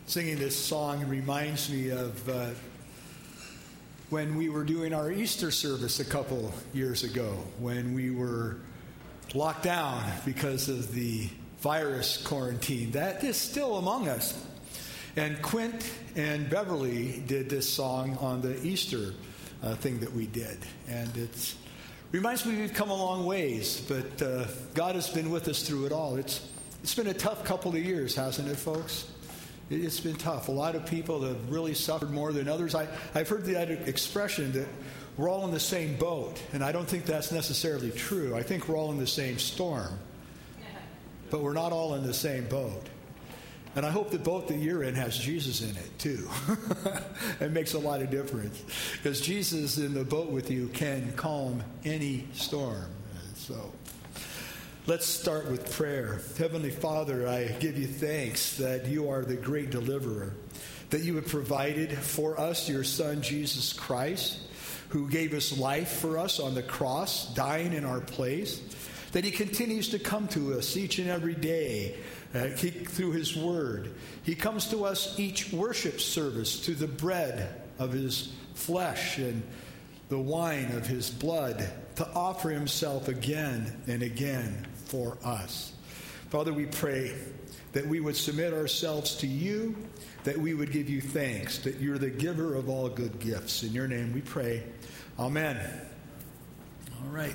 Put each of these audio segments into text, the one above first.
Singing this song reminds me of when we were doing our Easter service a couple years ago, when we were locked down because of the virus quarantine. That is still among us. And Quint and Beverly did this song on the Easter thing that we did. And it reminds me we've come a long ways, but God has been with us through it all. It's been a tough couple of years, hasn't it, folks? It's been tough. A lot of people have really suffered more than others. I've heard that expression that we're all in the same boat, and I don't think that's necessarily true. I think we're all in the same storm, but we're not all in the same boat. And I hope the boat that you're in has Jesus in it, too. It makes a lot of difference, because Jesus in the boat with you can calm any storm. And so let's start with prayer. Heavenly Father, I give you thanks that you are the great deliverer, that you have provided for us your Son, Jesus Christ, who gave his life for us on the cross, dying in our place, that he continues to come to us each and every day through his word. He comes to us each worship service through the bread of his flesh and the wine of his blood to offer himself again and again for us. Father, we pray that we would submit ourselves to you, that we would give you thanks, that you're the giver of all good gifts. In your name we pray. Amen. All right.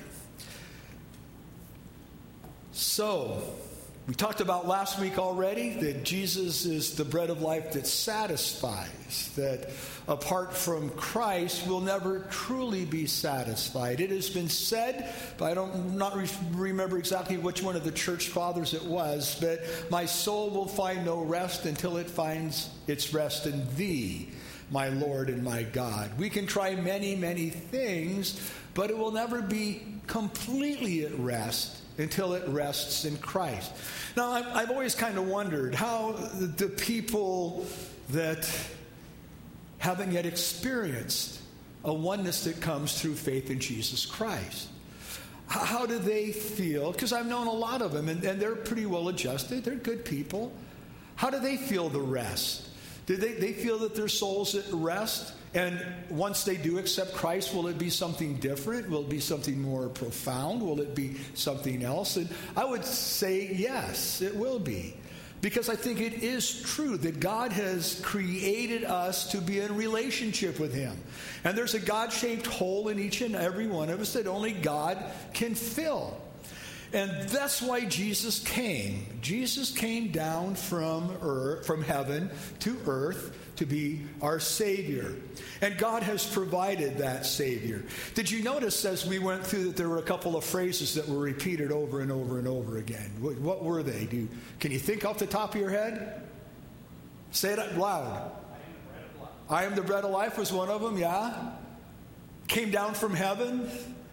So, we talked about last week already that Jesus is the bread of life that satisfies, that apart from Christ, we'll never truly be satisfied. It has been said, but I don't remember exactly which one of the church fathers it was, but my soul will find no rest until it finds its rest in thee, my Lord and my God. We can try many, many things, but it will never be completely at rest until it rests in Christ. Now, I've always kind of wondered how the people that haven't yet experienced a oneness that comes through faith in Jesus Christ, how do they feel? Because I've known a lot of them, and they're pretty well adjusted. They're good people. How do they feel the rest? Do they feel that their soul's at rest? And once they do accept Christ, will it be something different? Will it be something more profound? Will it be something else? And I would say yes, it will be. Because I think it is true that God has created us to be in relationship with him. And there's a God-shaped hole in each and every one of us that only God can fill. And that's why Jesus came. Jesus came down from heaven to earth to be our Savior. And God has provided that Savior. Did you notice as we went through that there were a couple of phrases that were repeated over and over and over again? What were they? Can you think off the top of your head? Say it out loud. I am the bread of life was one of them, yeah? Came down from heaven.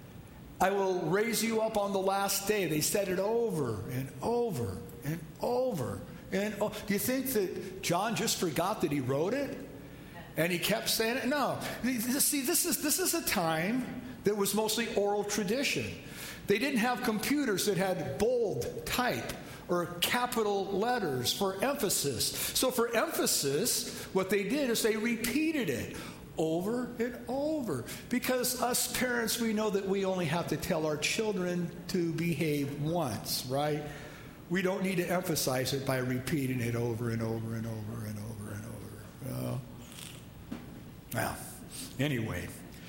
I will raise you up on the last day. They said it over and over and over. And do you think that John just forgot that he wrote it? And he kept saying it? No. See, this is a time that was mostly oral tradition. They didn't have computers that had bold type or capital letters for emphasis. So for emphasis, what they did is they repeated it over and over. Because us parents, we know that we only have to tell our children to behave once, right? We don't need to emphasize it by repeating it over and over and over and over and over. Well, anyway,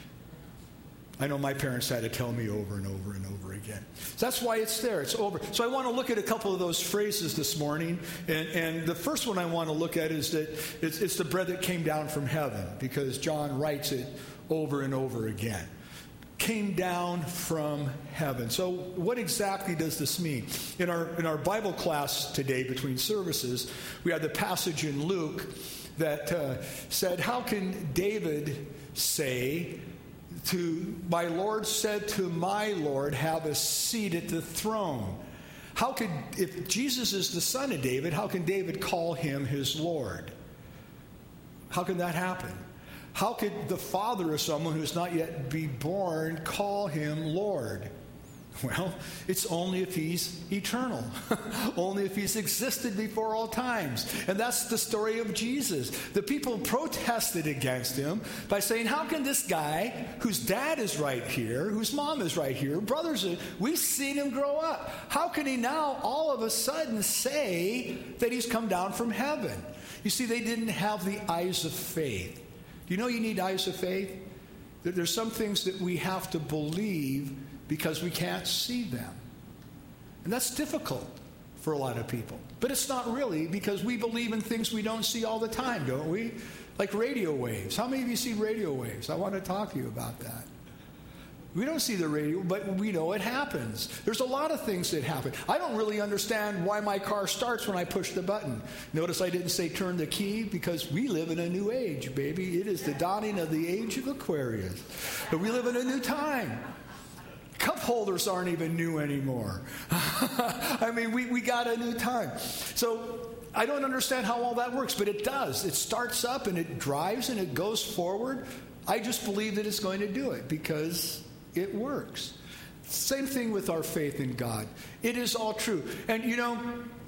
I know my parents had to tell me over and over and over again. So that's why it's there. It's over. So I want to look at a couple of those phrases this morning. And the first one I want to look at is that it's the bread that came down from heaven, because John writes it over and over again. Came down from heaven. So what exactly does this mean? In our Bible class today between services, we had the passage in Luke that said, how can David say to my Lord said to my Lord, have a seat at the throne? If Jesus is the son of David, how can David call him his Lord? How can that happen? How could the father of someone who's not yet be born call him Lord? Well, it's only if he's eternal, only if he's existed before all times. And that's the story of Jesus. The people protested against him by saying, how can this guy, whose dad is right here, whose mom is right here, brothers, we've seen him grow up. How can he now all of a sudden say that he's come down from heaven? You see, they didn't have the eyes of faith. Do you know you need eyes of faith? There's some things that we have to believe because we can't see them. And that's difficult for a lot of people. But it's not really, because we believe in things we don't see all the time, don't we? Like radio waves. How many of you see radio waves? I want to talk to you about that. We don't see the radio, but we know it happens. There's a lot of things that happen. I don't really understand why my car starts when I push the button. Notice I didn't say turn the key, because we live in a new age, baby. It is the dawning of the age of Aquarius. But we live in a new time. Cup holders aren't even new anymore. I mean, we got a new time. So I don't understand how all that works, but it does. It starts up and it drives and it goes forward. I just believe that it's going to do it because it works. Same thing with our faith in God. It is all true. And you know,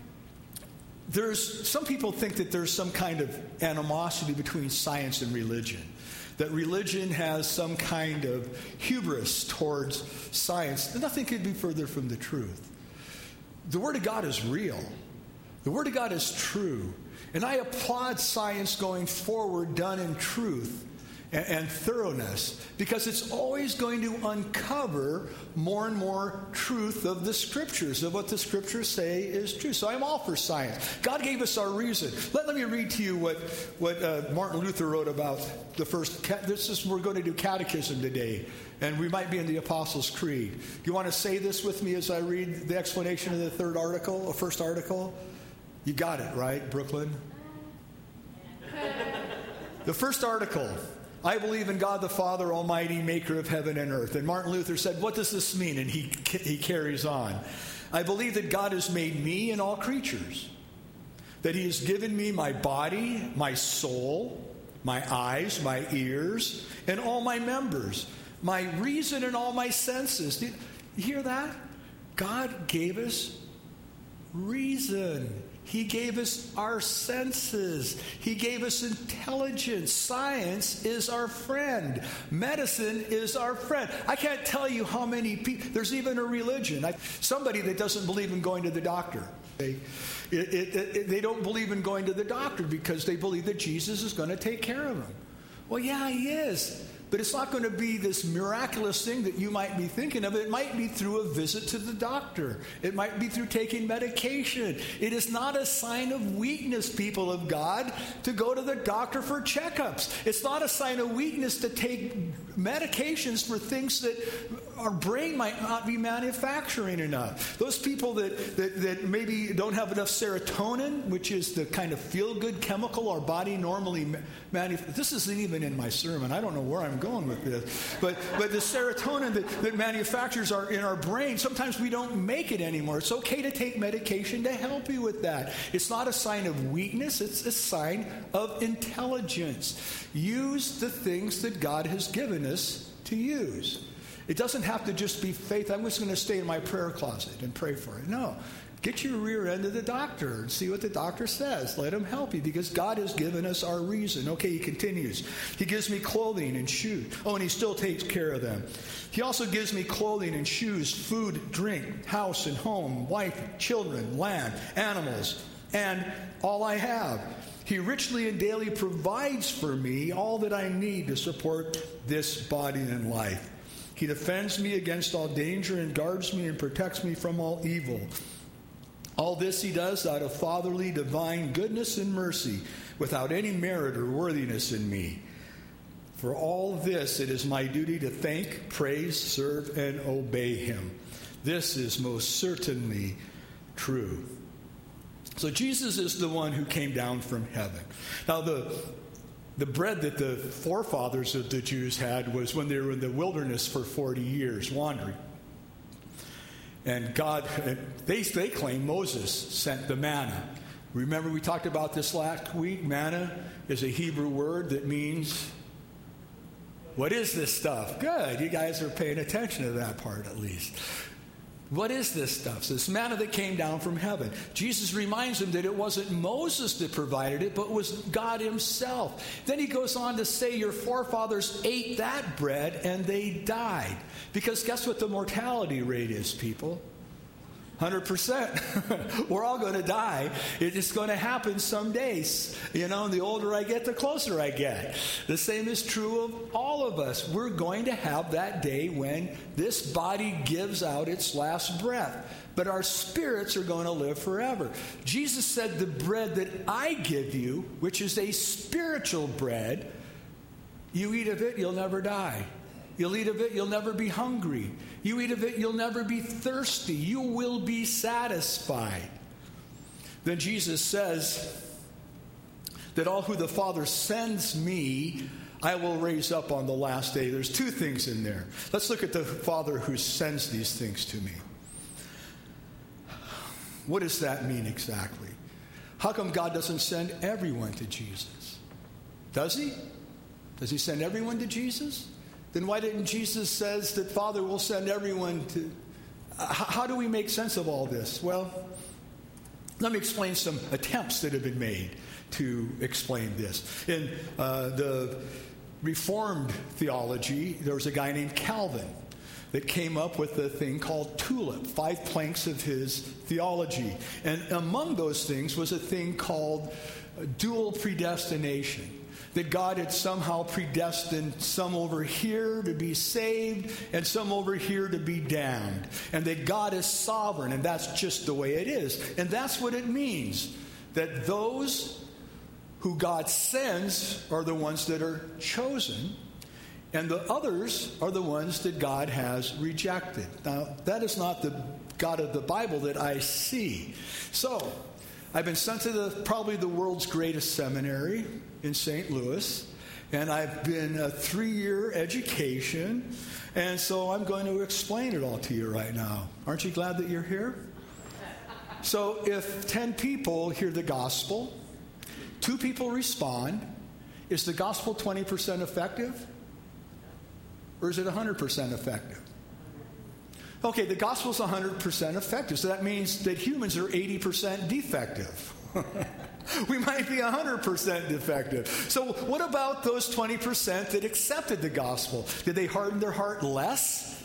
some people think that there's some kind of animosity between science and religion. That religion has some kind of hubris towards science. Nothing could be further from the truth. The Word of God is real. The Word of God is true. And I applaud science going forward done in truth and thoroughness, because it's always going to uncover more and more truth of the Scriptures, of what the Scriptures say is true. So I'm all for science. God gave us our reason. Let me read to you what Martin Luther wrote about the first. We're going to do catechism today, and we might be in the Apostles' Creed. Do you want to say this with me as I read the explanation of the first article? You got it, right, Brooklyn? The first article. I believe in God the Father Almighty, maker of heaven and earth. And Martin Luther said, what does this mean? And he carries on. I believe that God has made me and all creatures. That he has given me my body, my soul, my eyes, my ears, and all my members. My reason and all my senses. You hear that? God gave us reason. He gave us our senses. He gave us intelligence. Science is our friend. Medicine is our friend. I can't tell you how many people. There's even a religion. Somebody that doesn't believe in going to the doctor. They don't believe in going to the doctor because they believe that Jesus is going to take care of them. Well, yeah, he is. But it's not going to be this miraculous thing that you might be thinking of. It might be through a visit to the doctor. It might be through taking medication. It is not a sign of weakness, people of God, to go to the doctor for checkups. It's not a sign of weakness to take medications for things that our brain might not be manufacturing enough. Those people that maybe don't have enough serotonin, which is the kind of feel-good chemical our body normally manufactures. This isn't even in my sermon. I don't know where I'm going with this. But the serotonin that manufactures in our brain, sometimes we don't make it anymore. It's okay to take medication to help you with that. It's not a sign of weakness. It's a sign of intelligence. Use the things that God has given us to use. It doesn't have to just be faith. I'm just going to stay in my prayer closet and pray for it. No. Get your rear end to the doctor and see what the doctor says. Let him help you, because God has given us our reason. Okay, he continues. He gives me clothing and shoes. Oh, and he still takes care of them. He also gives me clothing and shoes, food, drink, house and home, wife, children, land, animals, and all I have. He richly and daily provides for me all that I need to support this body and life. He defends me against all danger and guards me and protects me from all evil. All this he does out of fatherly, divine goodness and mercy, without any merit or worthiness in me. For all this, it is my duty to thank, praise, serve, and obey him. This is most certainly true. So Jesus is the one who came down from heaven. Now, the bread that the forefathers of the Jews had was when they were in the wilderness for 40 years, wandering. And God, they claim Moses sent the manna. Remember we talked about this last week? Manna is a Hebrew word that means, what is this stuff? Good, you guys are paying attention to that part at least. What is this stuff? So this manna that came down from heaven. Jesus reminds them that it wasn't Moses that provided it, but it was God himself. Then he goes on to say, your forefathers ate that bread and they died. Because guess what the mortality rate is, people? 100%. We're all going to die. It's going to happen some days. And the older I get, the closer I get. The same is true of all of us. We're going to have that day when this body gives out its last breath. But our spirits are going to live forever. Jesus said, the bread that I give you, which is a spiritual bread, you eat of it, you'll never die. You'll eat of it, you'll never be hungry. You eat of it, you'll never be thirsty. You will be satisfied. Then Jesus says that all who the Father sends me, I will raise up on the last day. There's two things in there. Let's look at the Father who sends these things to me. What does that mean exactly? How come God doesn't send everyone to Jesus? Does he? Does he send everyone to Jesus? Then why didn't Jesus says that Father will send everyone to... How do we make sense of all this? Well, let me explain some attempts that have been made to explain this. In the Reformed theology, there was a guy named Calvin that came up with a thing called TULIP, 5 planks of his theology. And among those things was a thing called dual predestination. That God had somehow predestined some over here to be saved and some over here to be damned. And that God is sovereign, and that's just the way it is. And that's what it means, that those who God sends are the ones that are chosen, and the others are the ones that God has rejected. Now, that is not the God of the Bible that I see. So, I've been sent to probably the world's greatest seminary in St. Louis, and I've been a 3-year education, and so I'm going to explain it all to you right now. Aren't you glad that you're here? So if 10 people hear the gospel, 2 people respond, is the gospel 20% effective? Or is it 100% effective? Okay, the gospel is 100% effective, so that means that humans are 80% defective. We might be 100% defective. So what about those 20% that accepted the gospel? Did they harden their heart less?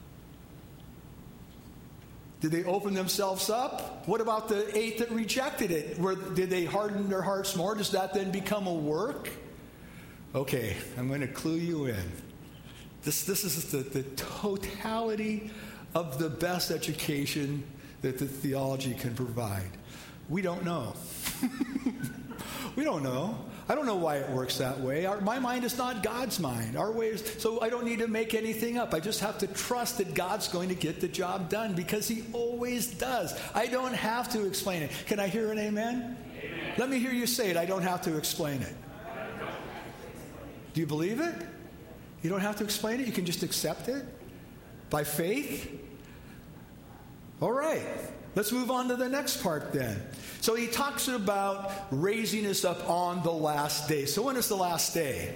Did they open themselves up? What about the 8 that rejected it? Did they harden their hearts more? Does that then become a work? Okay, I'm going to clue you in. This is the totality of the best education that the theology can provide. We don't know. We don't know. I don't know why it works that way. My mind is not God's mind. Our way is, so I don't need to make anything up. I just have to trust that God's going to get the job done because he always does. I don't have to explain it. Can I hear an amen? Amen. Let me hear you say it. I don't have to explain it. Do you believe it? You don't have to explain it. You can just accept it by faith. All right. Let's move on to the next part then. So he talks about raising us up on the last day. So when is the last day?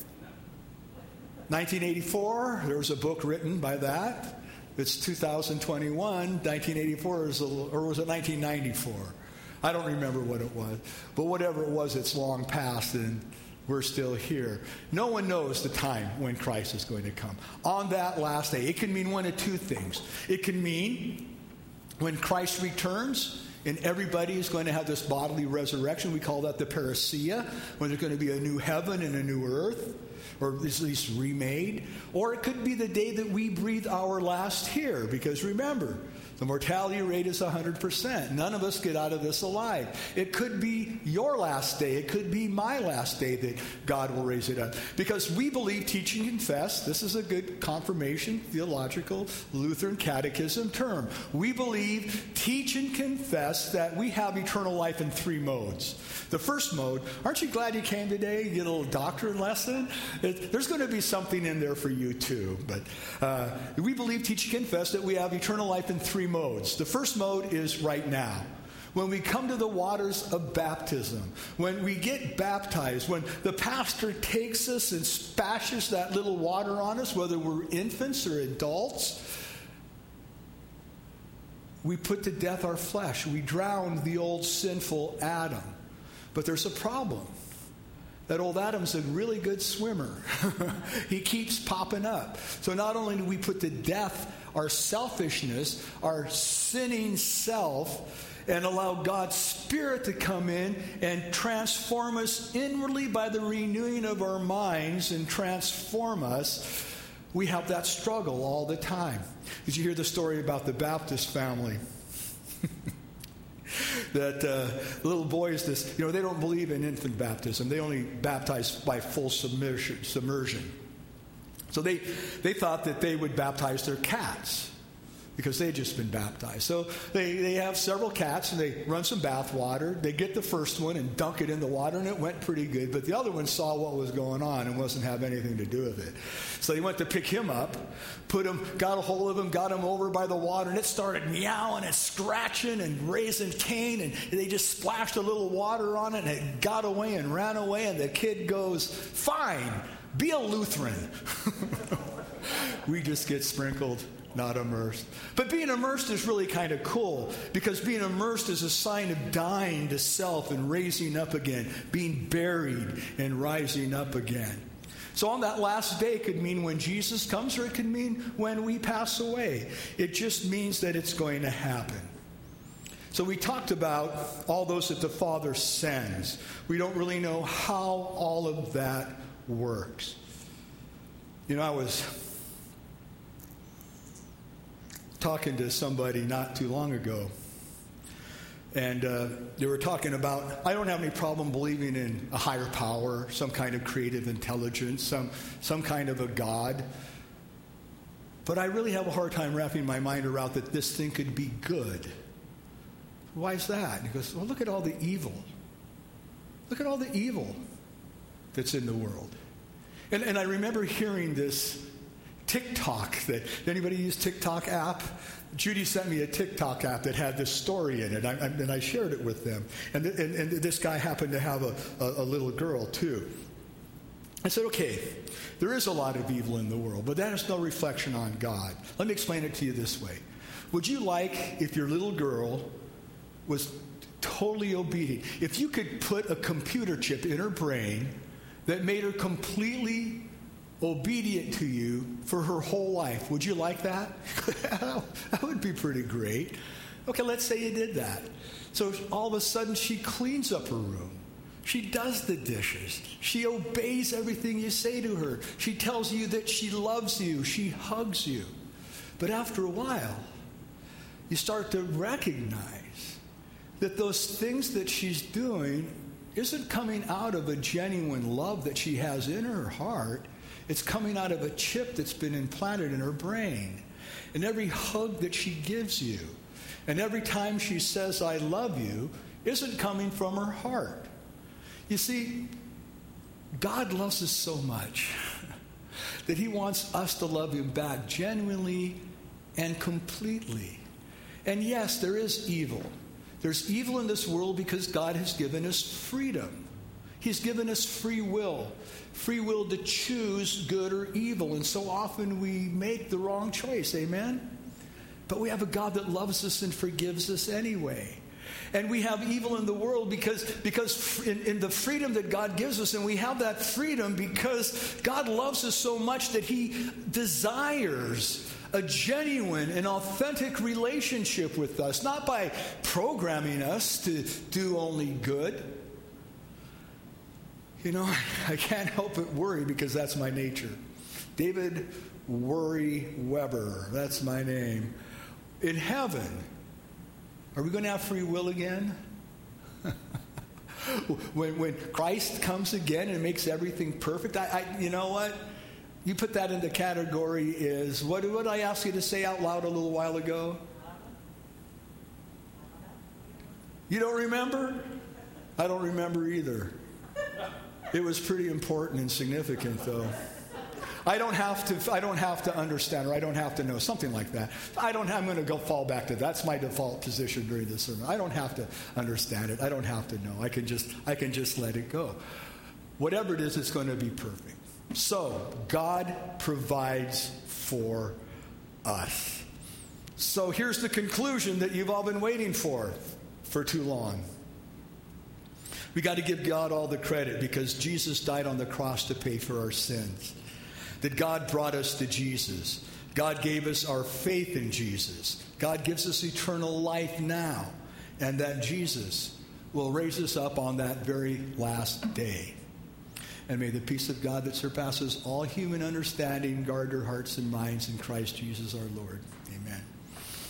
1984. There was a book written by that. It's 2021. 1984 is or was it 1994? I don't remember what it was. But whatever it was, it's long past and we're still here. No one knows the time when Christ is going to come. On that last day, it can mean one of two things. It can mean when Christ returns and everybody is going to have this bodily resurrection. We call that the parousia, when there's going to be a new heaven and a new earth, or at least remade. Or it could be the day that we breathe our last here, because remember, the mortality rate is 100%. None of us get out of this alive. It could be your last day. It could be my last day that God will raise it up. Because we believe, teach, and confess. This is a good confirmation, theological, Lutheran catechism term. We believe, teach, and confess that we have eternal life in 3 modes. The first mode, aren't you glad you came today? You get a little doctrine lesson? There's going to be something in there for you too. But we believe, teach, and confess that we have eternal life in 3 modes. The first mode is right now. When we come to the waters of baptism, when we get baptized, when the pastor takes us and splashes that little water on us, whether we're infants or adults, we put to death our flesh. We drown the old sinful Adam. But there's a problem. That old Adam's a really good swimmer. He keeps popping up. So not only do we put to death our selfishness, our sinning self, and allow God's Spirit to come in and transform us inwardly by the renewing of our minds and transform us, we have that struggle all the time. Did you hear the story about the Baptist family? That little boys, they don't believe in infant baptism. They only baptize by full submersion. So they thought that they would baptize their cats because they'd just been baptized. So they have several cats, and they run some bath water. They get the first one and dunk it in the water, and it went pretty good. But the other one saw what was going on and wasn't having anything to do with it. So they went to pick him up, got a hold of him, got him over by the water, and it started meowing and scratching and raising Cain, and they just splashed a little water on it, and it got away and ran away, and the kid goes, "Fine, be a Lutheran." We just get sprinkled, not immersed. But being immersed is really kind of cool, because being immersed is a sign of dying to self and raising up again, being buried and rising up again. So on that last day, it could mean when Jesus comes, or it could mean when we pass away. It just means that it's going to happen. So we talked about all those that the Father sends. We don't really know how all of that works. I was talking to somebody not too long ago, and they were talking about, I don't have any problem believing in a higher power, some kind of creative intelligence, some kind of a God, but I really have a hard time wrapping my mind around that this thing could be good. Why is that? And he goes, well, look at all the evil. Look at all the evil that's in the world. And I remember hearing this TikTok. Did anybody use TikTok app? Judy sent me a TikTok app that had this story in it, and I shared it with them. And this guy happened to have a little girl, too. I said, okay, there is a lot of evil in the world, but that is no reflection on God. Let me explain it to you this way. Would you like if your little girl was totally obedient? If you could put a computer chip in her brain that made her completely obedient to you for her whole life, would you like that? That would be pretty great. Okay, let's say you did that. So all of a sudden she cleans up her room. She does the dishes. She obeys everything you say to her. She tells you that she loves you. She hugs you. But after a while, you start to recognize that those things that she's doing isn't coming out of a genuine love that she has in her heart. It's coming out of a chip that's been implanted in her brain. And every hug that she gives you, and every time she says, I love you, isn't coming from her heart. You see, God loves us so much that he wants us to love him back genuinely and completely. And yes, there is evil. There's evil in this world because God has given us freedom. He's given us free will to choose good or evil. And so often we make the wrong choice, amen? But we have a God that loves us and forgives us anyway. And we have evil in the world because in the freedom that God gives us, and we have that freedom because God loves us so much that he desires a genuine and authentic relationship with us, not by programming us to do only good. I can't help but worry because that's my nature. David Worry Weber, that's my name. In heaven, are we going to have free will again? when Christ comes again and makes everything perfect, you know what? You put that in the category is, what did I ask you to say out loud a little while ago? You don't remember? I don't remember either. It was pretty important and significant, though. I don't have to understand, or I don't have to know, something like that. I'm going to fall back to that. That's my default position during this sermon. I don't have to understand it. I don't have to know. I can just let it go. Whatever it is, it's going to be perfect. So, God provides for us. So here's the conclusion that you've all been waiting for too long. We got to give God all the credit because Jesus died on the cross to pay for our sins. That God brought us to Jesus. God gave us our faith in Jesus. God gives us eternal life now. And that Jesus will raise us up on that very last day. And may the peace of God that surpasses all human understanding guard our hearts and minds in Christ Jesus our Lord.